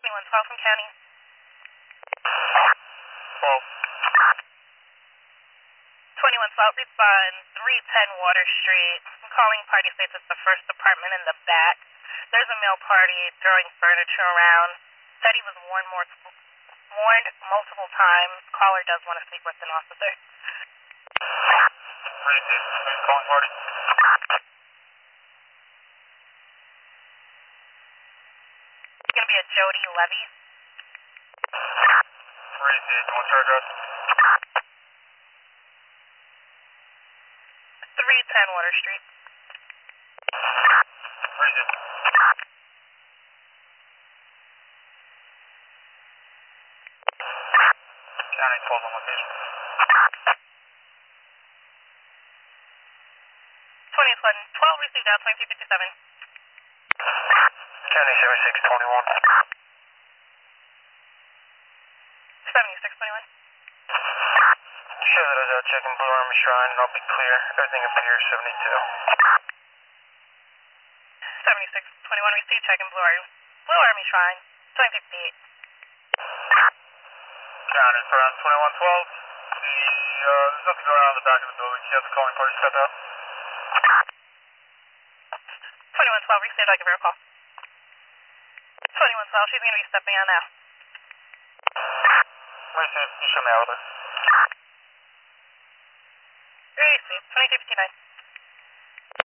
2112 from County. 12. 2112, respond 310 Water Street. I'm calling party states it's the first apartment in the back. There's a male party throwing furniture around. Said he was warned multiple times. Caller does want to speak with an officer. Who's calling party? It's going to be a Jody Levy. what's her address? 310 Water Street. County 12 on location. 12 received out, 2257. County 7621. 7621. Show that I was out checking Blue Army Shrine and I'll be clear. Everything appears 72. 7621 received, checking Blue Army Shrine, 2058. County for around 2112. There's nothing going on in the back of the building. You have the calling party step out. 2112 received, I'll give her a call. 2112, she's going to be stepping out now. Received, you show me out with her. Received, 2259.